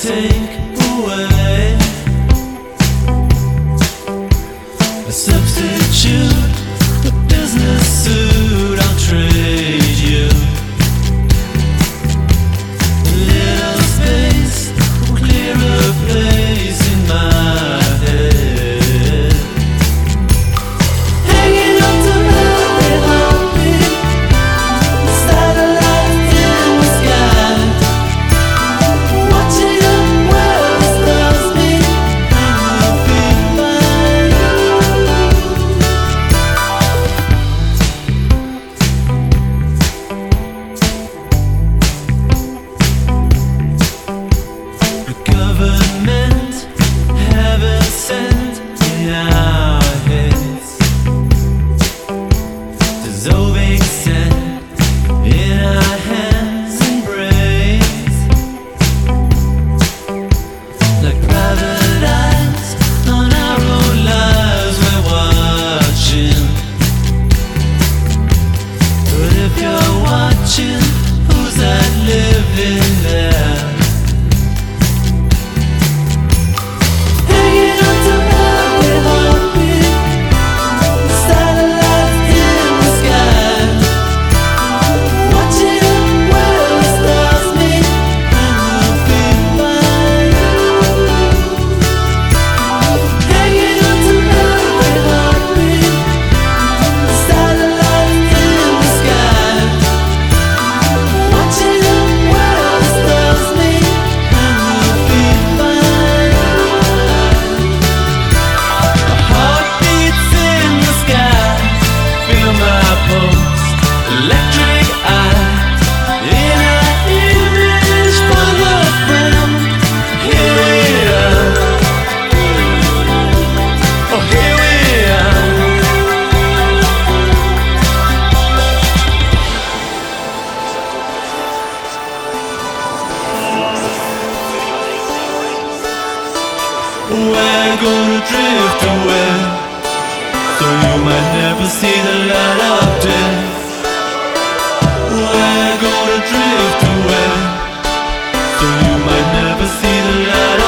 take away a substitute, a business suit. I'll trade you a little space, a clearer place in my head. Hanging on to every heartbeat, satellites in the sky, watching them where the stars meet, and we'll be fine. The government heaven sent in our heads, dissolving sand in our hands and brains, like private eyes on our own lives we're watching. But if you're watching, who's that living there? Hanging on to every heartbeat, satellites in the sky, watching them where the stars meet, and we'll be fine. Hanging on to every heartbeat, satellites in the sky, watching them where the stars meet, and we'll be fine. Heartbeats in the sky, feel my pulse, electric eye, in an image for your friend. Here we are, oh here we are. We're gonna drift away, so you might never see the light of day. We're gonna drift away, so you might never see the light of